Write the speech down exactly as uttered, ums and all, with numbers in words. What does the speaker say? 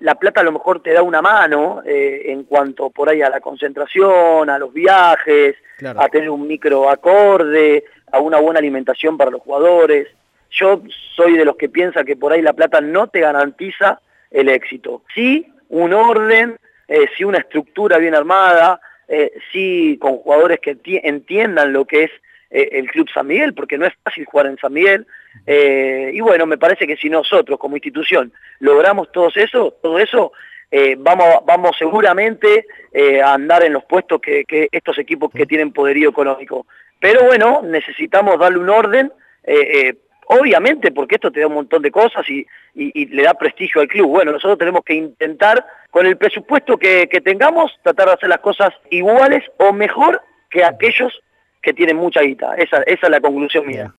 la plata a lo mejor te da una mano eh, en cuanto por ahí a la concentración, a los viajes, claro, a tener un micro acorde, a una buena alimentación para los jugadores. Yo soy de los que piensa que por ahí la plata no te garantiza el éxito. Sí, un orden, eh, sí una estructura bien armada, eh, sí con jugadores que entiendan lo que es eh, el Club San Miguel, porque no es fácil jugar en San Miguel. Eh, y bueno, me parece que si nosotros como institución logramos todo eso, todo eso eh, vamos, vamos seguramente eh, a andar en los puestos que, que estos equipos que tienen poderío económico. Pero bueno, necesitamos darle un orden, eh, eh, obviamente porque esto te da un montón de cosas y, y, y le da prestigio al club. Bueno, nosotros tenemos que intentar, con el presupuesto que, que tengamos, tratar de hacer las cosas iguales o mejor que aquellos que tienen mucha guita. Esa, esa es la conclusión mía.